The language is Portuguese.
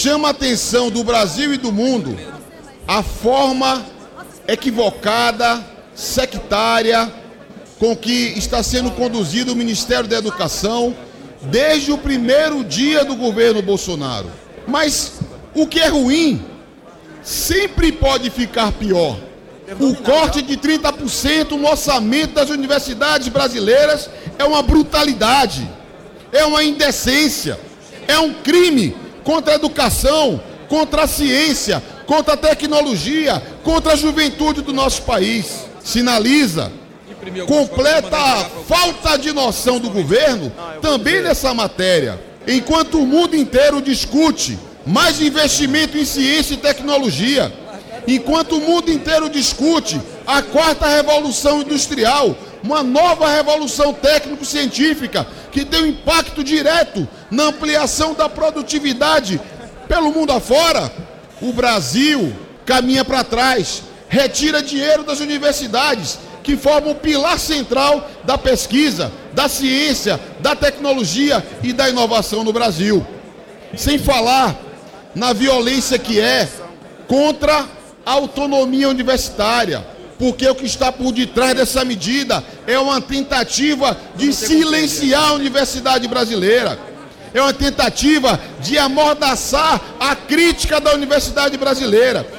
chama a atenção do Brasil e do mundo a forma equivocada, sectária, com que está sendo conduzido o Ministério da Educação desde o primeiro dia do governo Bolsonaro. Mas o que é ruim sempre pode ficar pior. O corte de 30% no orçamento das universidades brasileiras é uma brutalidade, é uma indecência, é um crime contra a educação, contra a ciência, contra a tecnologia, contra a juventude do nosso país. Sinaliza completa falta de noção do governo também nessa matéria. Enquanto o mundo inteiro discute mais investimento em ciência e tecnologia, enquanto o mundo inteiro discute a quarta revolução industrial, uma nova revolução técnico-científica que tem um impacto direto na ampliação da produtividade pelo mundo afora, o Brasil caminha para trás, retira dinheiro das universidades, que formam o pilar central da pesquisa, da ciência, da tecnologia e da inovação no Brasil. Sem falar na violência que é contra a autonomia universitária, porque o que está por detrás dessa medida é uma tentativa de silenciar a universidade brasileira, é uma tentativa de amordaçar a crítica da universidade brasileira.